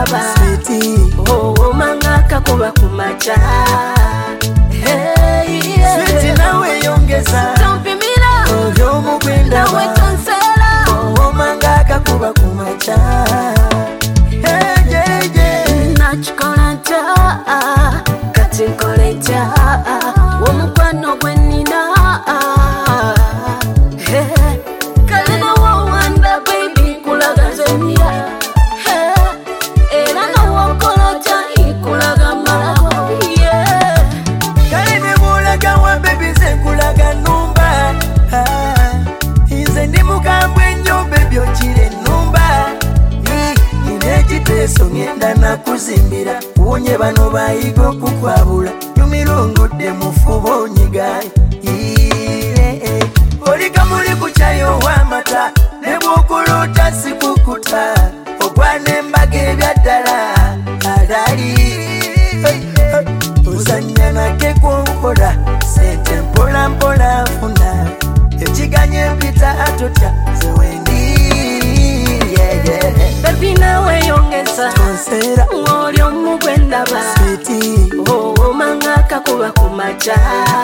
ba oh manga kakuba kumacha hey sweet nawe yongeza tompimira ovyo mukwenda nawe tonsela oh manga kakuba kumacha nachikolanja kati nkoleja womukwano gwenina kalina wowanda baby kulaga zemira era nowokoloja ikulaga malago kale ne mulaga wa baby zenkulaga numba inze ndi mukambwe nnyo baby okire numba inekiteeso ngenda nakuzimbira wonye bano bayiga okukwabula nyumirungudde mufuba onyigaye olika muli kukyayo wamata ne bwokuluta sikukuta ogwana embaga ebyaddala alali ozanya nake kwonkola sente mpola mpola nfuna ekiganya empita atotya zewendi baby nawe yongeza tonsera ngoli omugwendaba oh manga kakuba kumacha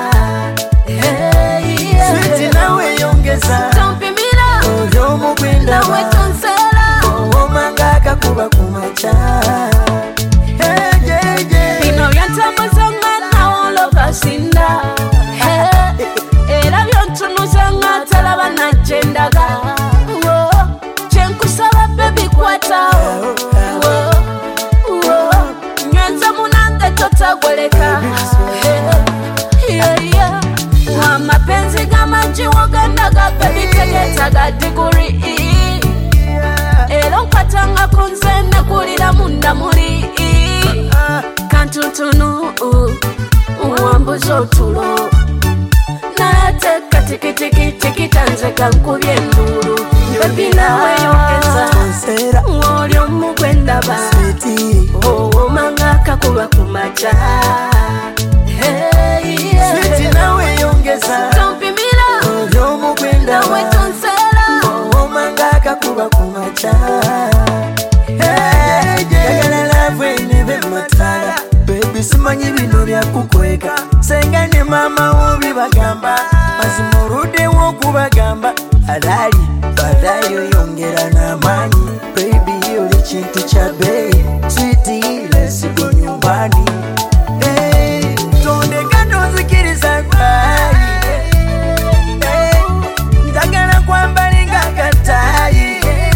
sweet nawe yongeza tompimira ovyo mukwenda nawe tonsela oh manga kakuba kumacha bino byantamuzanga naolokasinda era byontunuzanga talaba najendaga kyenkusaba bebi kwatawo nyenza munange totagweleka amapenzi gamanji wogandaga bebi tegetaga diguri era nkwatanga kunze nekulira munda muli kantuntunu wambuza otulo nateka tikitiki tanzeka nkubye endulu bebi nawe yongeza ngoli omugwendaba oh manga kakuba kumacha sweet nawe yongeza tompimira ovyo mukwenda nawe tonsela oh manga kakuba kumacha yagala love neve matala baby simanyi bino byakukweka senga ne mama wo bibagamba mazimurudde wo kubagamba alali badayo yongera n'amaanyi baby oli kintu kya bei sweet let's go nyumbani tondeka tonzikiriza gwali ndagala kwambalinga katayi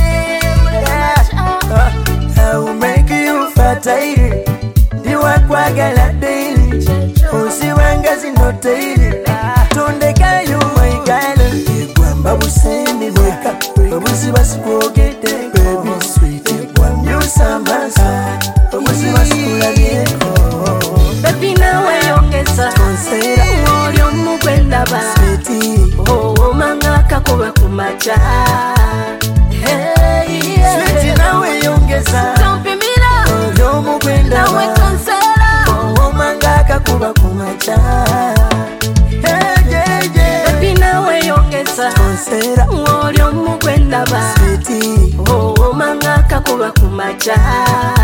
I will make you fertile ndiwakwagala daily osiwanga zinotaili tondekayo my girl egwamba busemi bweka obuziba sikwogedde baby sweet egwamyusamasa obuziba sikulabyeko baby nawe yongeza tonsera ngoli omugwendaba oh manga kakuba kumacha sweet nawe yongeza tompimira ovyo mukwenda nawe tonsela oh manga kakuba kumacha baby nawe yongeza tonsera ngoli omugwendaba oh manga kakuba kumacha